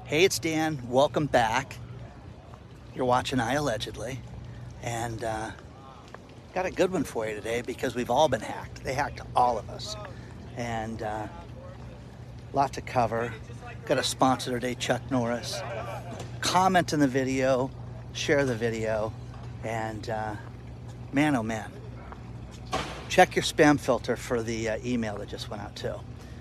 Hey, it's Dan. Welcome back. You're watching I Allegedly. And got a good one for you today because we've all been hacked. They hacked all of us. And a lot to cover. Got a sponsor today, Chuck Norris. Comment in the video, share the video, and man, oh man. Check your spam filter for the email that just went out too.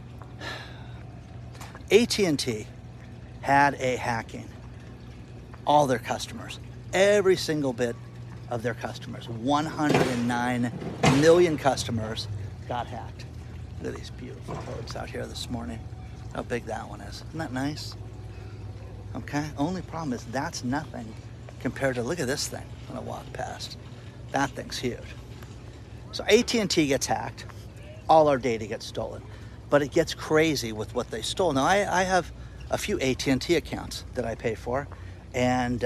AT&T had a hacking. All their customers, every single bit of their customers, 109 million customers got hacked. Look at these beautiful birds out here this morning. How big that one is. Isn't that nice? Okay, only problem is that's nothing compared to, look at this thing when I walk past. That thing's huge. So AT&T gets hacked, all our data gets stolen, but it gets crazy with what they stole. Now I have a few AT&T accounts that I pay for, and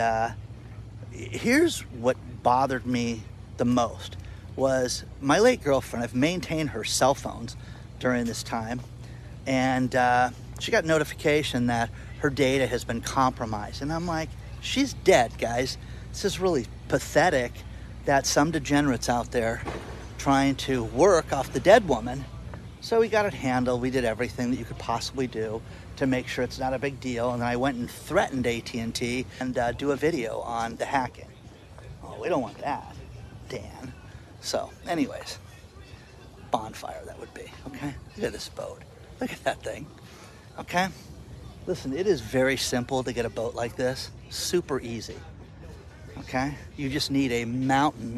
here's what bothered me the most was my late girlfriend. I've maintained her cell phones during this time, and she got notification that her data has been compromised. And I'm like, she's dead, guys. This is really pathetic that some degenerates out there trying to work off the dead woman. So we got it handled. We did everything that you could possibly do to make sure it's not a big deal. And then I went and threatened AT&T and do a video on the hacking. Oh, we don't want that, Dan. So anyways, bonfire that would be, okay? Look at this boat. Look at that thing, okay? Listen, it is very simple to get a boat like this. Super easy, okay? You just need a mountain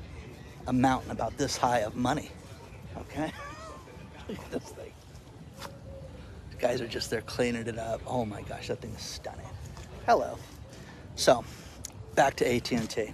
about this high of money, okay? Look at this thing. The guys are just there cleaning it up. Oh my gosh, that thing is stunning. Hello. So, back to AT&T.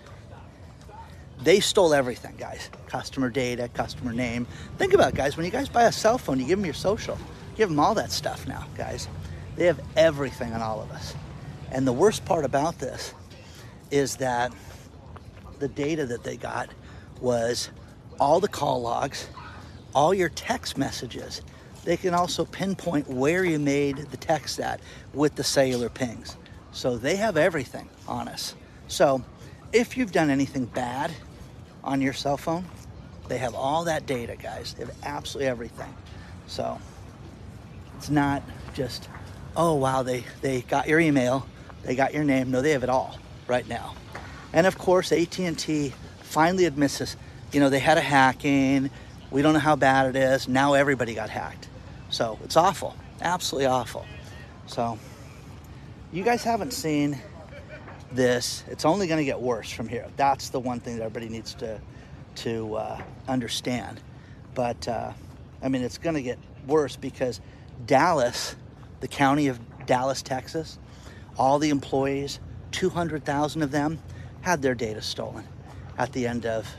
They stole everything, guys. Customer data, customer name. Think about it, guys. When you guys buy a cell phone, you give them your social. You give them all that stuff now, guys. They have everything on all of us. And the worst part about this is that the data that they got was all the call logs, all your text messages. They can also pinpoint where you made the text at with the cellular pings. So they have everything on us. So if you've done anything bad on your cell phone, they have all that data, guys. They have absolutely everything. So it's not just, oh wow, they got your email, they got your name. No, they have it all right now. And of course, AT&T finally admits this. You know, they had a hacking. We don't know how bad it is. Now everybody got hacked. So it's awful, absolutely awful. So you guys haven't seen this. It's only going to get worse from here. That's the one thing that everybody needs to understand. But I mean, it's going to get worse because Dallas, the county of Dallas, Texas, all the employees, 200,000 of them had their data stolen at the end of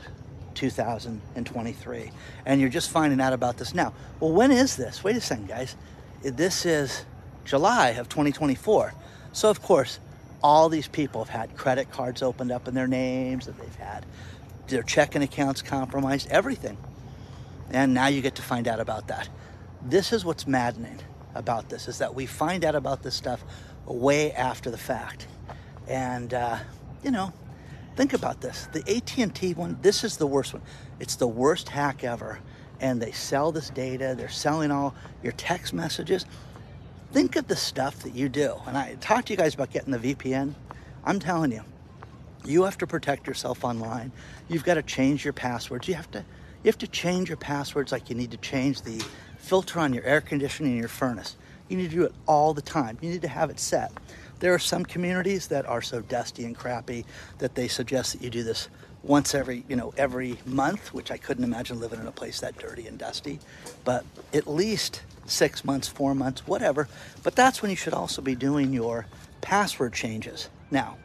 2023. And you're just finding out about this now. Well, when is this? Wait a second, guys. This is July of 2024. So, of course, all these people have had credit cards opened up in their names, that they've had their checking accounts compromised, everything. And now you get to find out about that. This is what's maddening about this, is that we find out about this stuff way after the fact. And, you know, think about this. The AT&T one, this is the worst one. It's the worst hack ever. And they sell this data. They're selling all your text messages. Think of the stuff that you do. And I talked to you guys about getting the VPN. I'm telling you, you have to protect yourself online. You've got to change your passwords. You have to change your passwords like you need to change the filter on your air conditioning in your furnace. You need to do it all the time. You need to have it set. There are some communities that are so dusty and crappy that they suggest that you do this once every month, which I couldn't imagine living in a place that dirty and dusty, but at least 6 months, 4 months, whatever. But that's when you should also be doing your password changes. Now,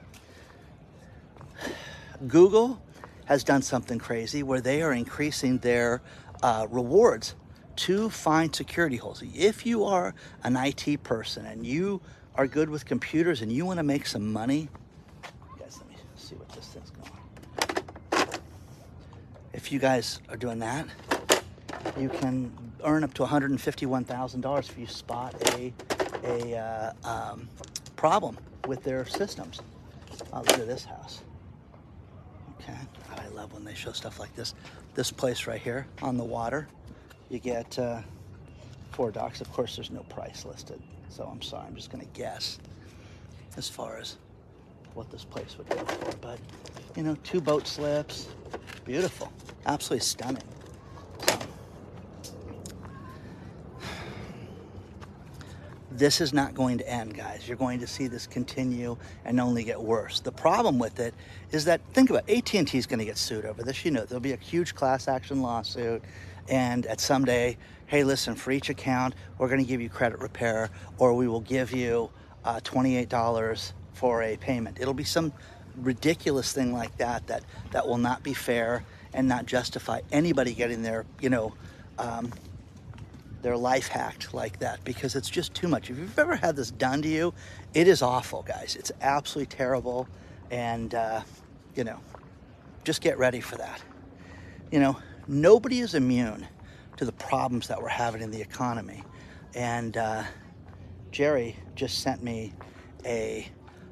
Google has done something crazy where they are increasing their rewards to find security holes. If you are an IT person and you are good with computers and you want to make some money, guys, let me see what this thing's going. If you guys are doing that, you can earn up to $151,000 if you spot a problem with their systems. Oh, look at this house. Okay, I love when they show stuff like this. This place right here on the water, you get 4 docks. Of course, there's no price listed, so I'm sorry, I'm just gonna guess as far as what this place would go for. But, you know, 2 boat slips, beautiful, absolutely stunning. So, this is not going to end, guys. You're going to see this continue and only get worse. The problem with it is that, think about it, AT&T is going to get sued over this. You know, there'll be a huge class action lawsuit, and at someday, hey, listen, for each account, we're going to give you credit repair, or we will give you $28 for a payment. It'll be some ridiculous thing like that will not be fair and not justify anybody getting their, their life hacked like that, because it's just too much. If you've ever had this done to you, it is awful, guys. It's absolutely terrible, and just get ready for that. Nobody is immune to the problems that we're having in the economy, and Jerry just sent me a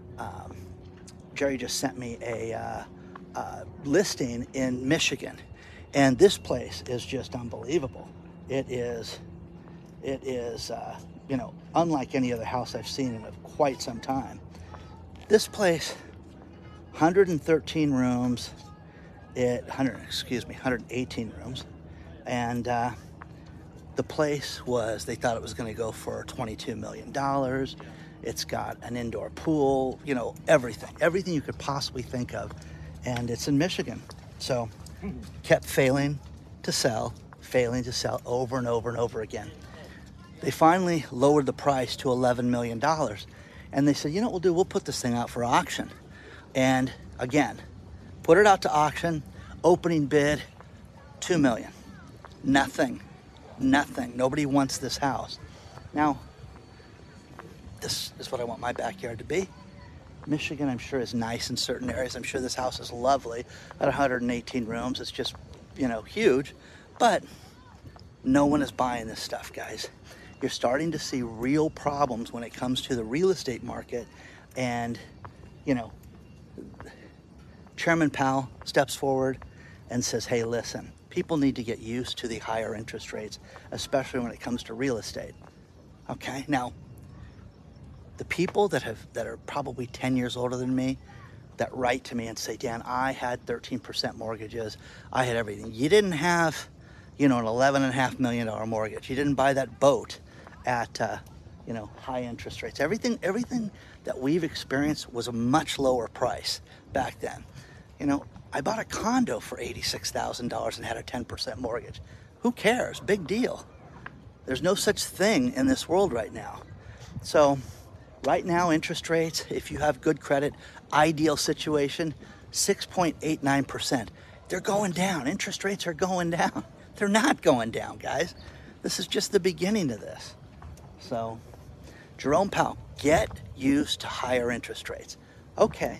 listing in Michigan, and this place is just unbelievable. It is unlike any other house I've seen in quite some time. This place, 113 rooms, 118 rooms, and the place they thought it was going to go for $22 million. It's got an indoor pool, everything you could possibly think of, and it's in Michigan. So, kept failing to sell over and over and over again. They finally lowered the price to $11 million. And they said, you know what we'll do? We'll put this thing out for auction. And again, put it out to auction, opening bid, $2 million. Nothing. Nobody wants this house. Now, this is what I want my backyard to be. Michigan, I'm sure, is nice in certain areas. I'm sure this house is lovely at 118 rooms. It's just, huge. But no one is buying this stuff, guys. You're starting to see real problems when it comes to the real estate market. And, Chairman Powell steps forward and says, hey, listen, people need to get used to the higher interest rates, especially when it comes to real estate. Okay? Now, the people that are probably 10 years older than me, that write to me and say, Dan, I had 13% mortgages. I had everything. You didn't have, an $11.5 million mortgage. You didn't buy that boat at, high interest rates. Everything that we've experienced was a much lower price back then. I bought a condo for $86,000 and had a 10% mortgage. Who cares? Big deal. There's no such thing in this world right now. So right now, interest rates, if you have good credit, ideal situation, 6.89%. They're going down. Interest rates are going down. They're not going down, guys. This is just the beginning of this. So, Jerome Powell, get used to higher interest rates. Okay.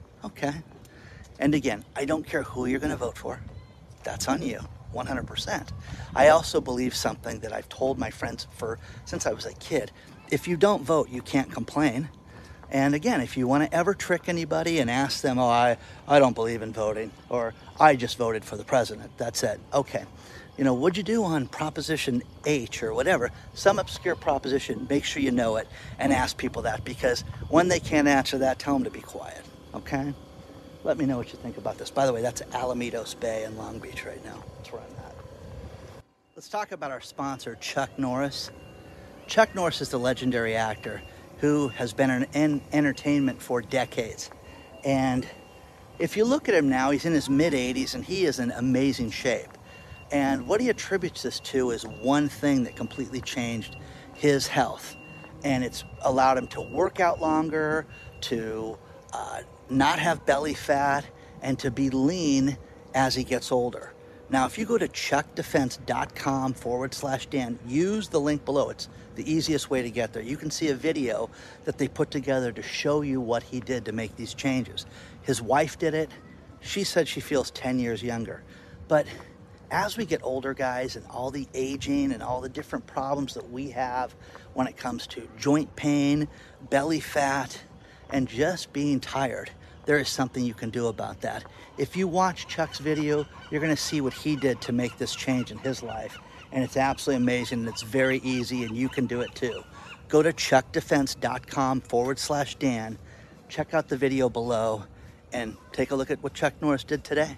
And again, I don't care who you're going to vote for. That's on you, 100%. I also believe something that I've told my friends since I was a kid. If you don't vote, you can't complain. And again, if you want to ever trick anybody and ask them, I don't believe in voting, or I just voted for the president, that's it. Okay. What'd you do on Proposition H or whatever? Some obscure proposition, make sure you know it and ask people that, because when they can't answer that, tell them to be quiet, okay? Let me know what you think about this. By the way, that's Alamitos Bay in Long Beach right now. That's where I'm at. Let's talk about our sponsor, Chuck Norris. Chuck Norris is the legendary actor who has been in entertainment for decades. And if you look at him now, he's in his mid-80s and he is in amazing shape. And what he attributes this to is one thing that completely changed his health. And it's allowed him to work out longer, to not have belly fat, and to be lean as he gets older. Now, if you go to chuckdefense.com/Dan, use the link below. It's the easiest way to get there. You can see a video that they put together to show you what he did to make these changes. His wife did it. She said she feels 10 years younger. But as we get older, guys, and all the aging and all the different problems that we have when it comes to joint pain, belly fat, and just being tired, there is something you can do about that. If you watch Chuck's video, you're gonna see what he did to make this change in his life. And it's absolutely amazing, and it's very easy, and you can do it too. Go to chuckdefense.com/Dan, check out the video below, and take a look at what Chuck Norris did today.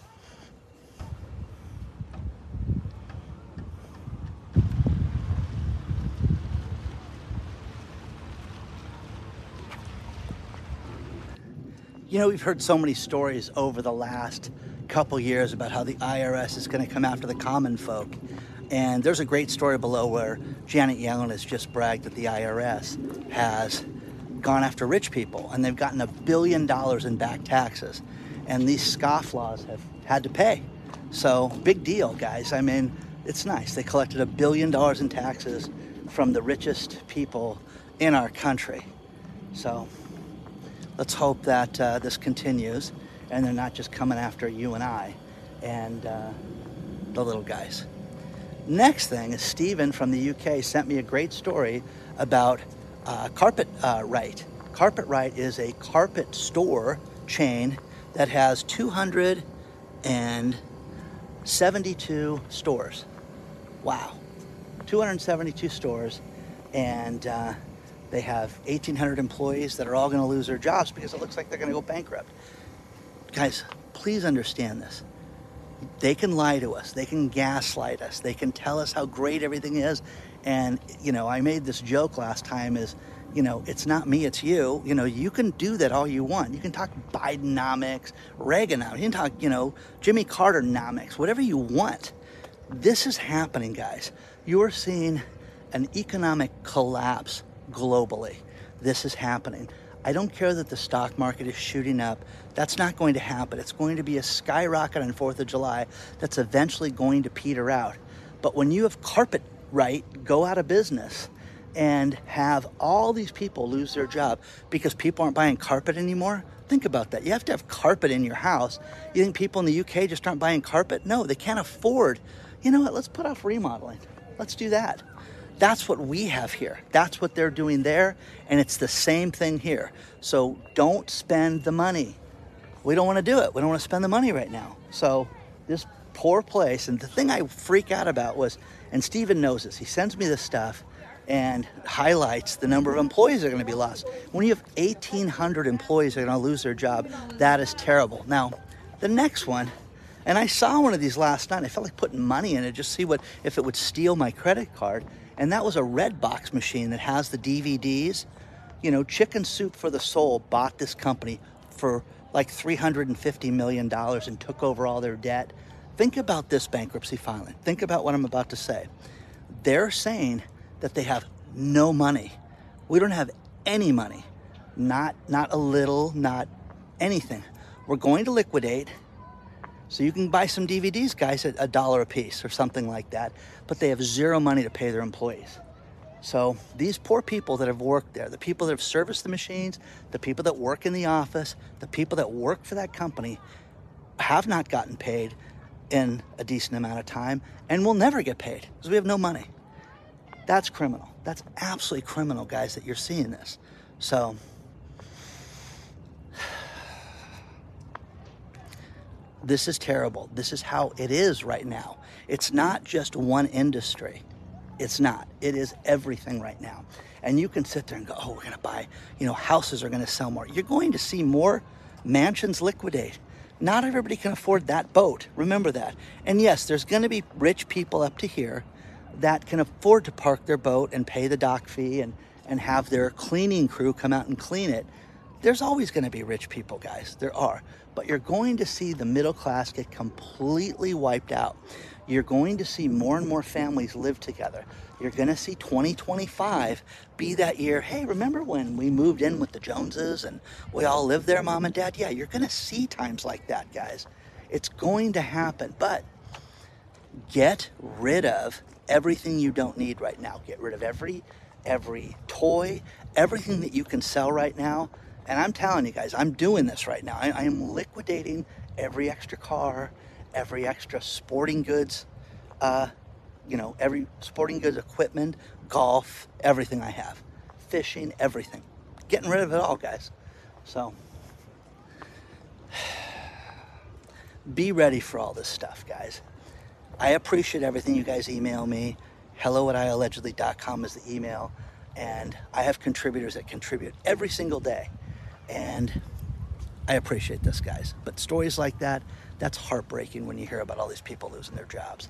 You know, we've heard so many stories over the last couple years about how the IRS is going to come after the common folk. And there's a great story below where Janet Yellen has just bragged that the IRS has gone after rich people, and they've gotten $1 billion in back taxes. And these scofflaws have had to pay. So, big deal, guys. I mean, it's nice. They collected $1 billion in taxes from the richest people in our country. So, let's hope that this continues, and they're not just coming after you and I and the little guys. Next thing is Stephen from the UK sent me a great story about Carpet-Rite. Carpet-Rite is a carpet store chain that has 272 stores. Wow. 272 stores, and they have 1,800 employees that are all going to lose their jobs because it looks like they're going to go bankrupt. Guys, please understand this. They can lie to us. They can gaslight us. They can tell us how great everything is. And, you know, I made this joke last time is, you know, it's not me, it's you. You know, you can do that all you want. You can talk Bidenomics, Reaganomics. You can talk, you know, Jimmy Carter-nomics, whatever you want. This is happening, guys. You're seeing an economic collapse globally. This is happening. I don't care that the stock market is shooting up. That's not going to happen. It's going to be a skyrocket on 4th of July that's eventually going to peter out. But when you have Carpet-Rite go out of business and have all these people lose their job because people aren't buying carpet anymore, think about that. You have to have carpet in your house. You think people in the UK just aren't buying carpet? No, they can't afford. You know what? Let's put off remodeling. Let's do that. That's what we have here. That's what they're doing there, and it's the same thing here. So don't spend the money. We don't want to do it. We don't want to spend the money right now. So this poor place, and the thing I freak out about was, and Steven knows this, he sends me this stuff and highlights the number of employees that are going to be lost. When you have 1,800 employees that are going to lose their job, that is terrible. Now, the next one, and I saw one of these last night. I felt like putting money in it, just see if it would steal my credit card. And that was a Redbox machine that has the DVDs. You know, Chicken Soup for the Soul bought this company for like $350 million and took over all their debt. Think about this bankruptcy filing. Think about what I'm about to say. They're saying that they have no money. We don't have any money. Not a little, not anything. We're going to liquidate. So you can buy some DVDs, guys, at $1 a piece or something like that, but they have zero money to pay their employees. So these poor people that have worked there, the people that have serviced the machines, the people that work in the office, the people that work for that company have not gotten paid in a decent amount of time and will never get paid because we have no money. That's criminal. That's absolutely criminal, guys, that you're seeing this. So this is terrible. This is how it is right now. It's not just one industry. It's not. It is everything right now. And you can sit there and go, oh, we're going to buy, you know, houses are going to sell more. You're going to see more mansions liquidate. Not everybody can afford that boat. Remember that. And yes, there's going to be rich people up to here that can afford to park their boat and pay the dock fee and have their cleaning crew come out and clean it. There's always going to be rich people, guys. There are. But you're going to see the middle class get completely wiped out. You're going to see more and more families live together. You're going to see 2025 be that year. Hey, remember when we moved in with the Joneses and we all lived there, Mom and Dad? Yeah, you're going to see times like that, guys. It's going to happen. But get rid of everything you don't need right now. Get rid of every toy, everything that you can sell right now. And I'm telling you guys, I'm doing this right now. I am liquidating every extra car, every extra sporting goods, every sporting goods equipment, golf, everything I have, fishing, everything. Getting rid of it all, guys. So be ready for all this stuff, guys. I appreciate everything you guys email me. hello@iallegedly.com is the email. And I have contributors that contribute every single day. And I appreciate this, guys. But stories like that, that's heartbreaking when you hear about all these people losing their jobs.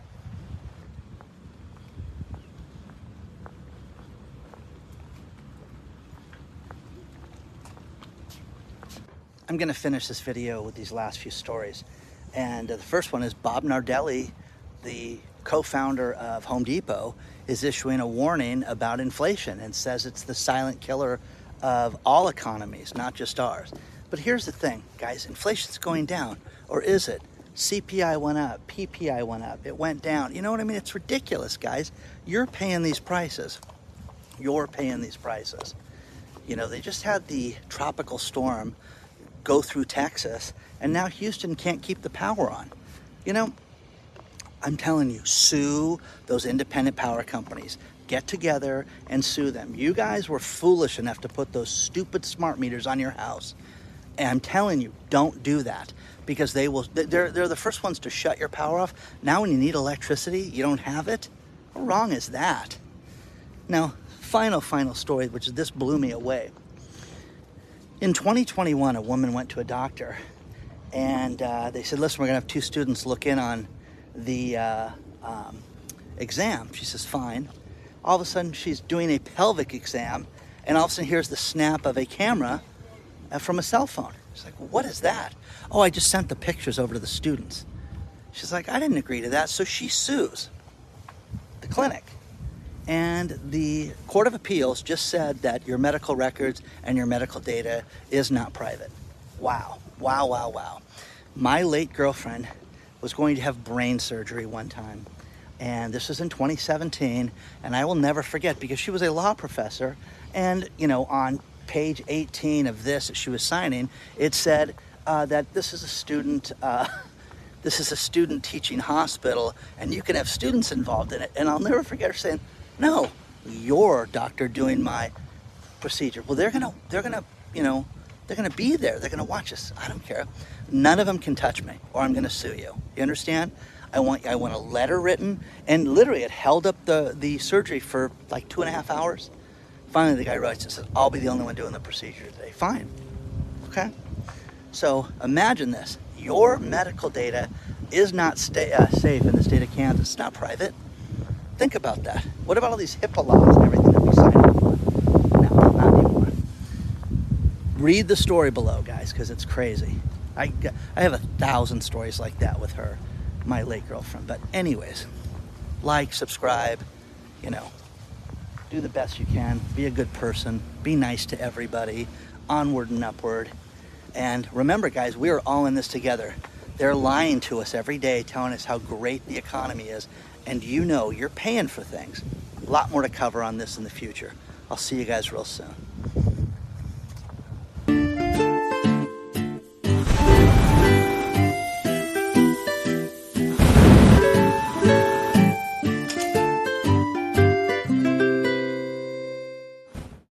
I'm going to finish this video with these last few stories. And the first one is Bob Nardelli, the co-founder of Home Depot, is issuing a warning about inflation and says it's the silent killer of all economies, not just ours. But here's the thing, guys, inflation's going down, or is it? CPI went up, PPI went up, it went down. You know what I mean? It's ridiculous, guys. You're paying these prices. You're paying these prices. You know, they just had the tropical storm go through Texas, and now Houston can't keep the power on. You know, I'm telling you, sue those independent power companies. Get together and sue them. You guys were foolish enough to put those stupid smart meters on your house. And I'm telling you, don't do that, because they're the first ones to shut your power off. Now when you need electricity, you don't have it? How wrong is that? Now, final story, which is this blew me away. In 2021, a woman went to a doctor, and they said, listen, we're going to have 2 students look in on the exam. She says, fine. All of a sudden, she's doing a pelvic exam, and all of a sudden, here's the snap of a camera from a cell phone. She's like, well, what is that? Oh, I just sent the pictures over to the students. She's like, I didn't agree to that. So she sues the clinic. And the Court of Appeals just said that your medical records and your medical data is not private. Wow. Wow, wow, wow. My late girlfriend was going to have brain surgery one time. And this was in 2017. And I will never forget, because she was a law professor. And, you know, on page 18 of this that she was signing, it said that this is a student teaching hospital, and you can have students involved in it. And I'll never forget her saying, no, your doctor doing my procedure. Well, they're gonna be there. They're gonna watch us. I don't care. None of them can touch me, or I'm gonna sue you. You understand? I want a letter written, and literally it held up the surgery for like 2.5 hours. Finally, the guy writes and says, I'll be the only one doing the procedure today. Fine. Okay? So imagine this. Your medical data is not safe in the state of Kansas. It's not private. Think about that. What about all these HIPAA laws and everything that we signed up for? No, not anymore. Read the story below, guys, because it's crazy. I have 1,000 stories like that with her, my late girlfriend. But anyways, like, subscribe, do the best you can. Be a good person. Be nice to everybody. Onward and upward. And remember, guys, we are all in this together. They're lying to us every day, telling us how great the economy is. And you're paying for things. A lot more to cover on this in the future. I'll see you guys real soon.